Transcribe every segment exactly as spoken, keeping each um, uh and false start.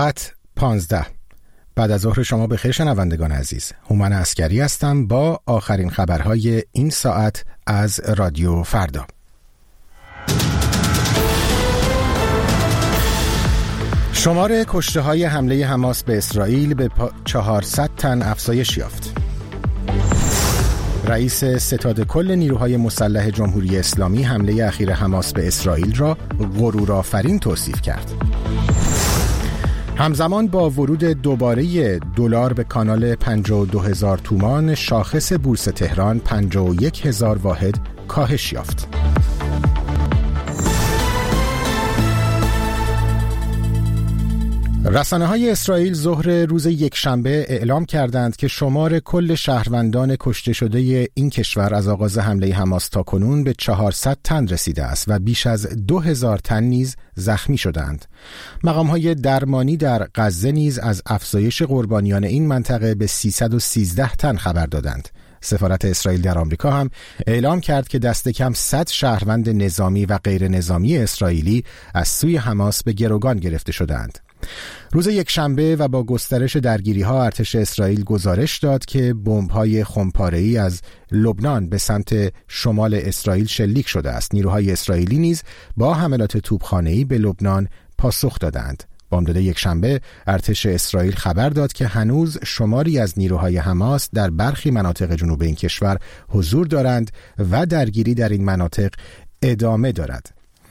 ساعت پانزده بعد از ظهر شما بخیر شنوندگان عزیز. هومن عسکری هستم با آخرین خبرهای این ساعت از رادیو فردا. شمار کشته‌های حمله حماس به اسرائیل به چهارصد تن افزایش یافت. رئیس ستاد کل نیروهای مسلح جمهوری اسلامی حمله اخیر حماس به اسرائیل را غرورآفرین توصیف کرد. همزمان با ورود دوباره دلار به کانال پنجاه و دو هزار تومان، شاخص بورس تهران پنجاه و یک هزار واحد کاهش یافت. رسانه‌های اسرائیل ظهر روز یکشنبه اعلام کردند که شمار کل شهروندان کشته شده این کشور از آغاز حمله حماس تا کنون به چهارصد تن رسیده است و بیش از دو هزار تن نیز زخمی شدند. مقام‌های درمانی در غزه نیز از افزایش قربانیان این منطقه به سیصد و سیزده تن خبر دادند. سفارت اسرائیل در آمریکا هم اعلام کرد که دست کم صد شهروند نظامی و غیر نظامی اسرائیلی از سوی حماس به گروگان گرفته شدند. روز یکشنبه و با گسترش درگیری‌ها ارتش اسرائیل گزارش داد که بمب‌های خمپاره‌ای از لبنان به سمت شمال اسرائیل شلیک شده است. نیروهای اسرائیلی نیز با حملات توپخانه‌ای به لبنان پاسخ دادند. بامداد یکشنبه ارتش اسرائیل خبر داد که هنوز شماری از نیروهای حماس در برخی مناطق جنوب این کشور حضور دارند و درگیری در این مناطق ادامه دارد.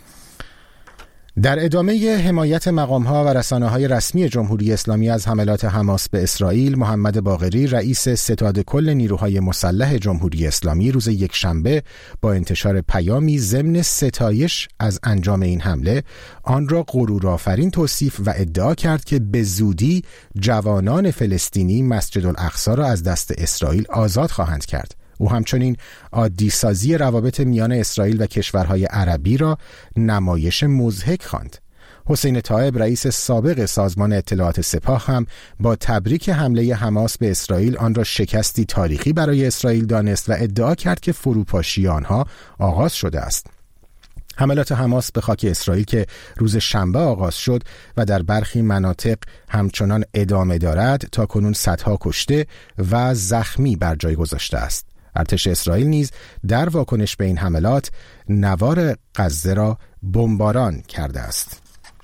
در ادامه حمایت مقام‌ها و رسانه‌های رسمی جمهوری اسلامی از حملات حماس به اسرائیل، محمد باقری رئیس ستاد کل نیروهای مسلح جمهوری اسلامی روز یکشنبه با انتشار پیامی ضمن ستایش از انجام این حمله آن را غرورآفرین توصیف و ادعا کرد که به زودی جوانان فلسطینی مسجد الاقصی را از دست اسرائیل آزاد خواهند کرد. او همچنین عادی سازی روابط میان اسرائیل و کشورهای عربی را نمایش مضحک خواند. حسین طایب رئیس سابق سازمان اطلاعات سپاه هم با تبریک حمله حماس به اسرائیل آن را شکستی تاریخی برای اسرائیل دانست و ادعا کرد که فروپاشی آنها آغاز شده است. حملات حماس به خاک اسرائیل که روز شنبه آغاز شد و در برخی مناطق همچنان ادامه دارد، تا کنون صدها کشته و زخمی بر جای گذاشته است. ارتش اسرائیل نیز در واکنش به این حملات نوار غزه را بمباران کرده است.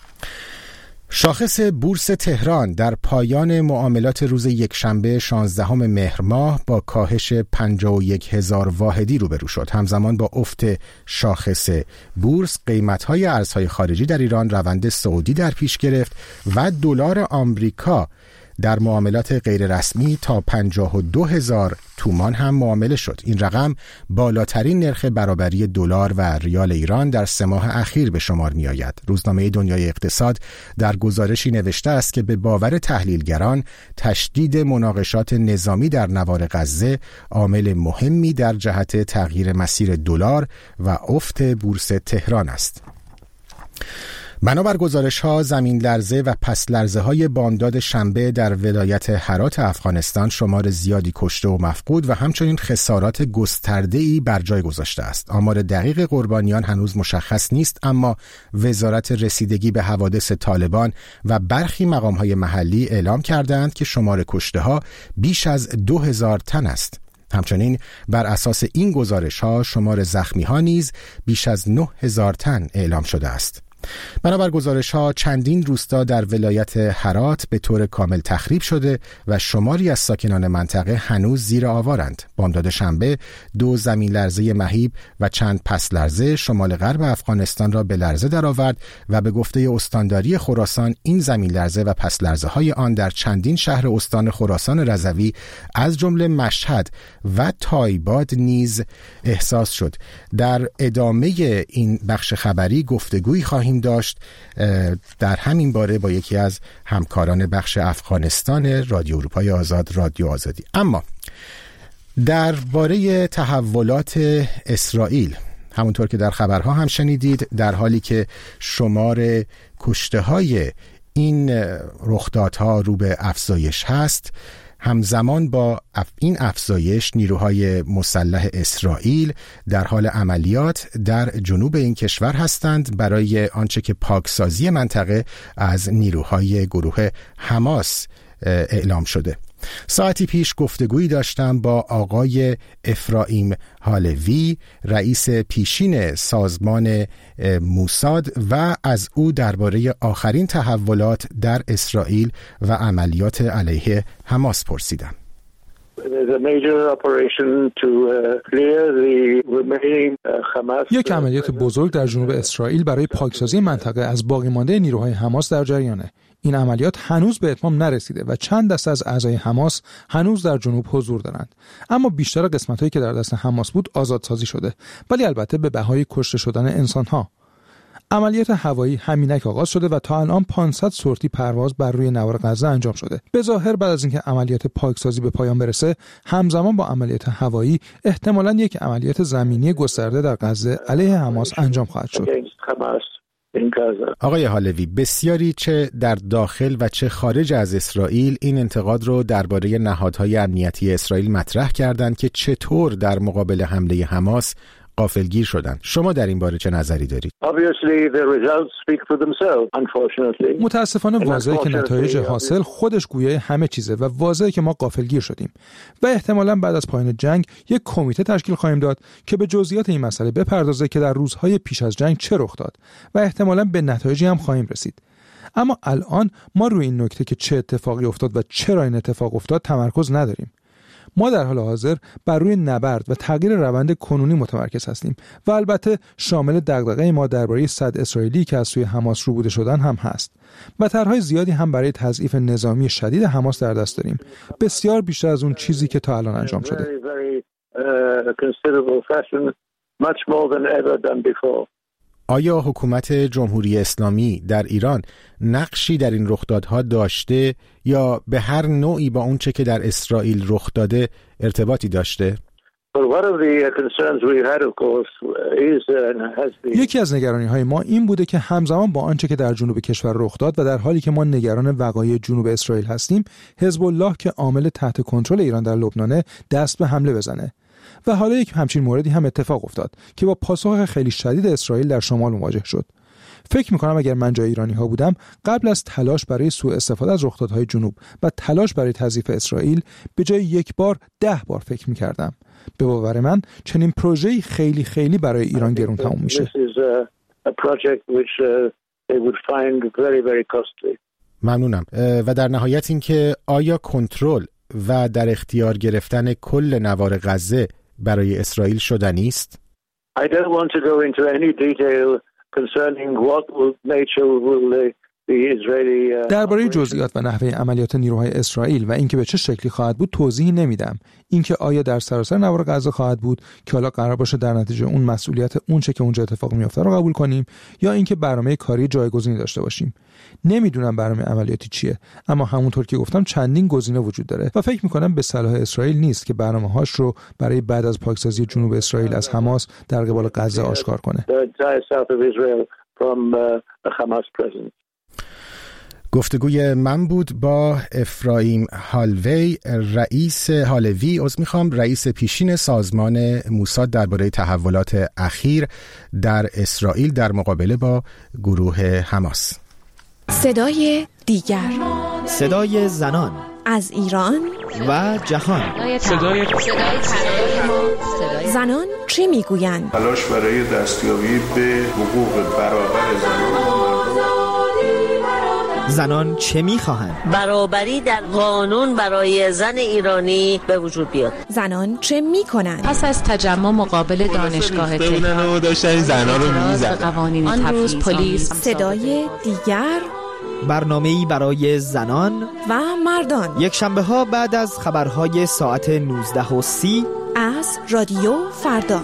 شاخص بورس تهران در پایان معاملات روز یکشنبه شانزدهم مهر ماه با کاهش پنجاه و یک هزار واحدی روبرو شد. همزمان با افت شاخص بورس، قیمت‌های ارزهای خارجی در ایران روند صعودی در پیش گرفت و دلار آمریکا در معاملات غیر رسمی تا پنجاه و دو هزار تومان هم معامله شد. این رقم بالاترین نرخ برابری دلار و ریال ایران در سه ماه اخیر به شمار می آید. روزنامه دنیای اقتصاد در گزارشی نوشته است که به باور تحلیلگران تشدید مناقشات نظامی در نوار غزه عامل مهمی در جهت تغییر مسیر دلار و افت بورس تهران است. بنابر گزارش‌ها، زمین لرزه و پس لرزه های بامداد شنبه در ولایت هرات افغانستان شمار زیادی کشته و مفقود و همچنین خسارات گسترده‌ای بر جای گذاشته است. آمار دقیق قربانیان هنوز مشخص نیست، اما وزارت رسیدگی به حوادث طالبان و برخی مقام‌های محلی اعلام کردند که شمار کشته‌ها بیش از دو هزار تن است. همچنین بر اساس این گزارش‌ها شمار زخمی‌ها نیز بیش از نه هزار تن اعلام شده است. بنابر گزارش‌ها چندین روستا در ولایت هرات به طور کامل تخریب شده و شماری از ساکنان منطقه هنوز زیر آوارند. بامداد شنبه دو زمین لرزه مهیب و چند پس لرزه شمال غرب افغانستان را به لرزه درآورد و به گفته استانداری خراسان این زمین لرزه و پس لرزه های آن در چندین شهر استان خراسان رضوی از جمله مشهد و تایباد نیز احساس شد. در ادامه این بخش خبری گفتگویی خواهیم داشت در همین باره با یکی از همکاران بخش افغانستان رادیو اروپای آزاد، رادیو آزادی. اما در باره تحولات اسرائیل، همونطور که در خبرها هم شنیدید، در حالی که شمار کشته های این رخدادها رو به افزایش هست، همزمان با این افزایش نیروهای مسلح اسرائیل در حال عملیات در جنوب این کشور هستند برای آنچه که پاکسازی منطقه از نیروهای گروه حماس اعلام شده. ساعتی پیش گفتگویی داشتم با آقای افرایم هالوی، رئیس پیشین سازمان موساد، و از او درباره آخرین تحولات در اسرائیل و عملیات علیه حماس پرسیدم. یک عملیات بزرگ در جنوب اسرائیل برای پاکسازی منطقه از باقی مانده نیروهای حماس در جریانه. این عملیات هنوز به اتمام نرسیده و چند دسته از اعضای حماس هنوز در جنوب حضور دارند، اما بیشتر قسمت‌هایی که در دست حماس بود آزادسازی شده، ولی البته به بهای کشته شدن انسان‌ها. عملیات هوایی همینک آغاز شده و تا الان پانصد سورتی پرواز بر روی نوار غزه انجام شده. به ظاهر بعد از اینکه عملیات پاکسازی به پایان برسه، همزمان با عملیات هوایی احتمالاً یک عملیات زمینی گسترده در غزه علیه حماس انجام خواهد شد. آقای هالوی، بسیاری چه در داخل و چه خارج از اسرائیل این انتقاد رو درباره نهادهای امنیتی اسرائیل مطرح کردند که چطور در مقابل حمله حماس غافلگیر شدند. شما در این باره چه نظری دارید؟ متاسفانه واضحه که نتایج حاصل خودش گویای همه چیزه و واضحه که ما غافلگیر شدیم و احتمالاً بعد از پایان جنگ یک کمیته تشکیل خواهیم داد که به جزئیات این مسئله بپردازه که در روزهای پیش از جنگ چه رخ داد و احتمالاً به نتایجی هم خواهیم رسید. اما الان ما روی این نکته که چه اتفاقی افتاد و چرا این اتفاق افتاد تمرکز نداریم. ما در حال حاضر بر روی نبرد و تغییر روند کنونی متمرکز هستیم و البته شامل دغدغه ما درباره صد اسرائیلی که از سوی حماس روبوده شدن هم هست و طرح‌های زیادی هم برای تضعیف نظامی شدید حماس در دست داریم، بسیار بیشتر از اون چیزی که تا الان انجام شده. آیا حکومت جمهوری اسلامی در ایران نقشی در این رخدادها داشته یا به هر نوعی با اون چه که در اسرائیل رخ داده ارتباطی داشته؟ یکی از نگرانی‌های ما این بوده که همزمان با آنچه که در جنوب کشور رخ داد و در حالی که ما نگران وقایع جنوب اسرائیل هستیم، حزب الله که عامل تحت کنترل ایران در لبنان دست به حمله بزنه. و حالا یک همچین موردی هم اتفاق افتاد که با پاسخ خیلی شدید اسرائیل در شمال مواجه شد. فکر می‌کنم اگر من جای ایرانی‌ها بودم، قبل از تلاش برای سوء استفاده از رخدادهای جنوب و تلاش برای تضعیف اسرائیل، به جای یک بار ده بار فکر می‌کردم. به باور من چنین پروژه‌ای خیلی خیلی برای ایران گران تموم میشه. ممنونم. و در نهایت این که آیا کنترل و در اختیار گرفتن کل نوار غزه برای اسرائیل شدنی است؟ I don't want to go into any detail concerning what will nature will درباره جزئیات و نحوه عملیات نیروهای اسرائیل و اینکه به چه شکلی خواهد بود توضیحی نمیدم. اینکه آیا در سراسر نوار غزه خواهد بود که حالا قرار باشه در نتیجه اون مسئولیت اون چه که اونجا اتفاق میفته رو قبول کنیم یا اینکه برنامه کاری جایگزینی داشته باشیم. نمیدونم برنامه عملیاتی چیه، اما همونطور که گفتم چندین گزینه وجود داره و فکر میکنم به صلاح اسرائیل نیست که برنامه‌هاش رو برای بعد از پاکسازی جنوب اسرائیل از حماس در قبال غزه آشکار کنه. گفتگوی من بود با افرایم هالوی، رئیس هالوی، عذر میخوام، رئیس پیشین سازمان موساد درباره تحولات اخیر در اسرائیل در مقابله با گروه حماس. صدای دیگر، صدای زنان از ایران و جهان. صدای زنان چه میگویند؟ تلاش برای دستیابی به حقوق برابر زنان. زنان چه میخواهند؟ برابری در قانون برای زن ایرانی به وجود بیاد. زنان چه میکنند؟ پس از تجمع مقابل دانشگاه تهران داشتن زنان رو میزدن. قوانین آن روز پلیس. صدای دیگر، برنامه‌ای برای زنان و مردان، یک شنبه ها بعد از خبرهای ساعت نوزده و سی از رادیو فردا.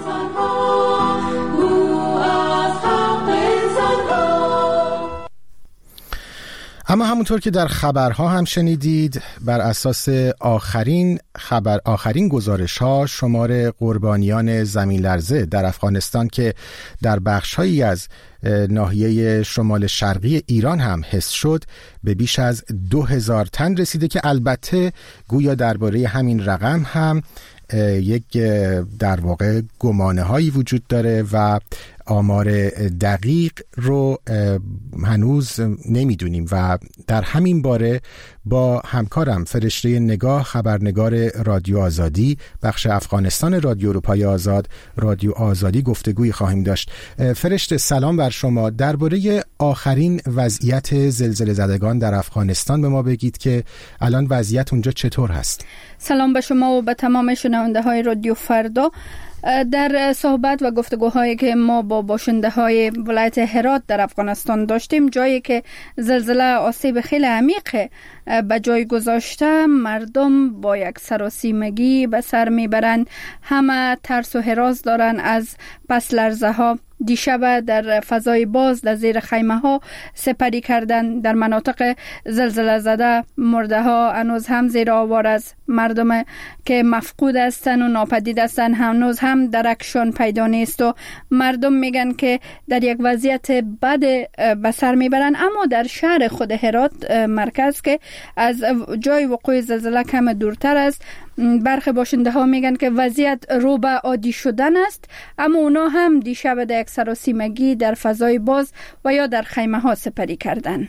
اما همونطور که در خبرها هم شنیدید، بر اساس آخرین خبر آخرین گزارش ها، شمار قربانیان زمین لرزه در افغانستان که در بخش‌هایی از ناحیه شمال شرقی ایران هم حس شد به بیش از دو هزار تن رسیده که البته گویا درباره همین رقم هم یک در واقع گمانه هایی وجود داره و آمار دقیق رو هنوز نمیدونیم و در همین باره با همکارم فرشته نگاه، خبرنگار رادیو آزادی بخش افغانستان رادیو اروپای آزاد، رادیو آزادی گفتگوی خواهیم داشت. فرشته سلام بر شما. درباره آخرین وضعیت زلزله زدگان در افغانستان به ما بگید که الان وضعیت اونجا چطور هست؟ سلام به شما و به تمام شنونده های رادیو فردا. در صحبت و گفتگوهایی که ما با باشنده های ولایت هرات در افغانستان داشتیم، جایی که زلزله آسیب خیلی عمیق به جای گذاشته، مردم با یک سراسیمگی به سر میبرند. همه ترس و هراس دارن از پس لرزه ها. دیشب در فضای باز در زیر خیمه ها سپری کردن. در مناطق زلزله زده مرده ها هنوز هم زیر آوار از مردم که مفقود هستن و ناپدید هستن هنوز هم درکشان پیدا نیست و مردم میگن که در یک وضعیت بد به سر میبرن. اما در شهر خود هرات مرکز که از جای وقوع زلزله کم دورتر است، برخی باشنده ها میگن که وضعیت رو به عادی شدن است، اما اونا هم دیشب در یک سراسیمگی در فضای باز و یا در خیمه ها سپری کردن.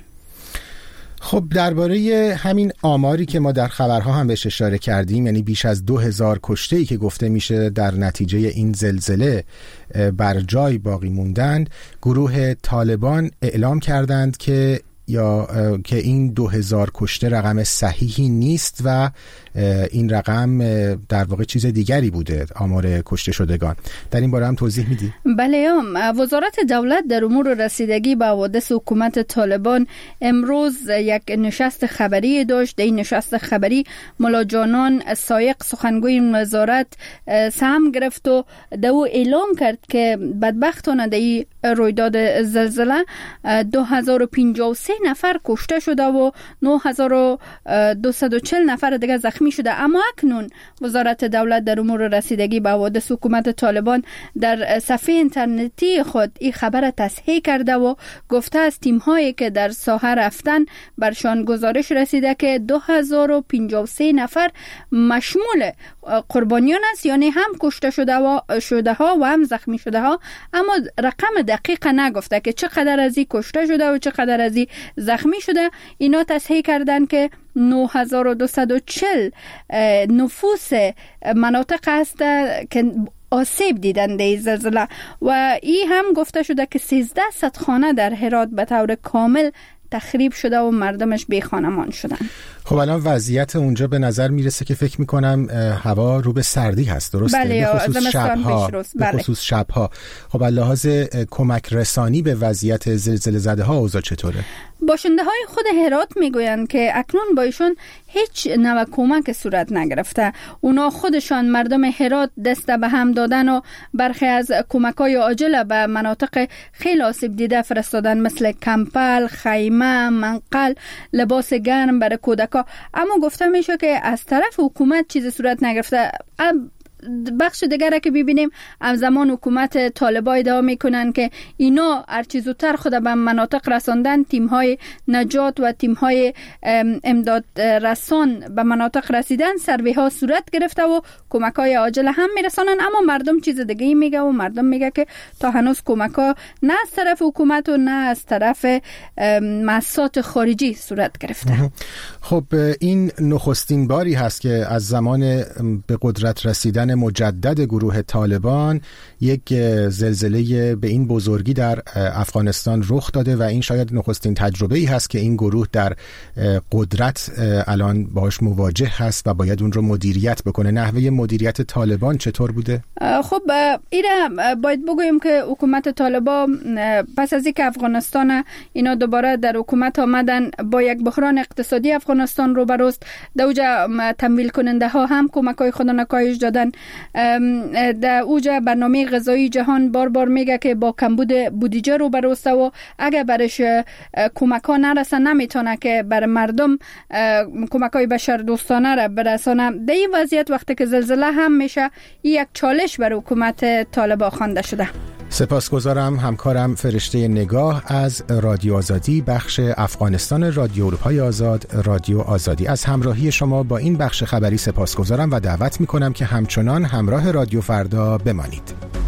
خب درباره همین آماری که ما در خبرها هم بهش اشاره کردیم، یعنی بیش از دو هزار کشته‌ای که گفته میشه در نتیجه این زلزله بر جای باقی موندند، گروه طالبان اعلام کردند که یا که این دو هزار کشته رقم صحیحی نیست و این رقم در واقع چیز دیگری بوده، آمار کشته شدگان. در این باره هم توضیح میدی؟ بله، وزارت دولت در امور رسیدگی به حوادث حکومت طالبان امروز یک نشست خبری داشت. در این نشست خبری ملا جانان سایق سخنگوی وزارت سهم گرفت و در او اعلام کرد که بدبختانه در این رویداد زلزله دو هزار و پنجاه و سه نفر کشته شده و نه هزار و دویست و چهل نفر دیگه زخمی شده. اما اکنون وزارت دولت در امور رسیدگی به حوادث حکومت طالبان در صفحه اینترنتی خود این خبر تصحیح کرده و گفته از تیم هایی که در ساحه رفتن برشان گزارش رسیده که دو هزار و پنجاه و سه نفر مشمول قربانیان است، یعنی هم کشته شده و شده ها و هم زخمی شده ها، اما رقم دقیق نگفته که چقدر از این کشته شده و چقدر از این زخمی شده. اینا تصحیح کردن که نه هزار و دویست و چهل نفوس مناطق هست که آسیب دیدن در زلزله و این هم گفته شده که سیزده صد خانه در هرات به طور کامل تخریب شده و مردمش بی خانمان شدن. خب الان وضعیت اونجا به نظر میرسه که فکر میکنم هوا رو به سردی هست، درسته؟ بله، به خصوص شبها. بله. به خصوص شبها. خب لحاظ کمک رسانی به وضعیت زلزله زده ها اوضاع چطوره؟ باشنده های خود هرات میگویند که اکنون با ایشون هیچ نوع کمک صورت نگرفته. اونا خودشان مردم هرات دست به هم دادن و برخی از کمک های عاجل به مناطق خیلی آسیب دیده فرستادن، مثل کمپل، خیمه، منقل، لباس گرم برای کودکا. اما گفته میشه که از طرف حکومت چیز صورت نگرفته. بخش دیگره که ببینیم، همزمان حکومت طالبان ادعا میکنن که اینا هرچی زودتر خود به مناطق رساندن، تیم های نجات و تیم های امداد رسان به مناطق رسیدن، سروی ها صورت گرفته و کمک های عاجل هم میرسانن. اما مردم چیز دیگه میگه و مردم میگه که تا هنوز کمک ها نه از طرف حکومت و نه از طرف مؤسسات خارجی صورت گرفته. خب این نخستین باری هست که از زمان به قدرت رسیدن مجدد گروه طالبان یک زلزله به این بزرگی در افغانستان رخ داده و این شاید نخستین تجربه‌ای هست که این گروه در قدرت الان باهاش مواجه هست و باید اون رو مدیریت بکنه. نحوه مدیریت طالبان چطور بوده؟ خب اینا باید بگوییم که حکومت طالبان پس از اینکه افغانستان اینا دوباره در حکومت آمدن با یک بحران اقتصادی افغانستان روبروست، دوجا تمویل کننده ها هم کمک‌های خود نکاهش دادن. در اوجا برنامه غذایی جهان بار بار میگه که با کمبود بودجه رو بروسته و اگر برش کمک ها نرسه نمیتونه که بر مردم کمک های بشر دوستانه را برسانه. در این وضعیت وقتی که زلزله هم میشه یک چالش بر حکومت طالبان خوانده شده. سپاسگزارم همکارم فرشته نگاه از رادیو آزادی بخش افغانستان رادیو اروپای آزاد رادیو آزادی. از همراهی شما با این بخش خبری سپاسگزارم و دعوت میکنم که همچنان همراه رادیو فردا بمانید.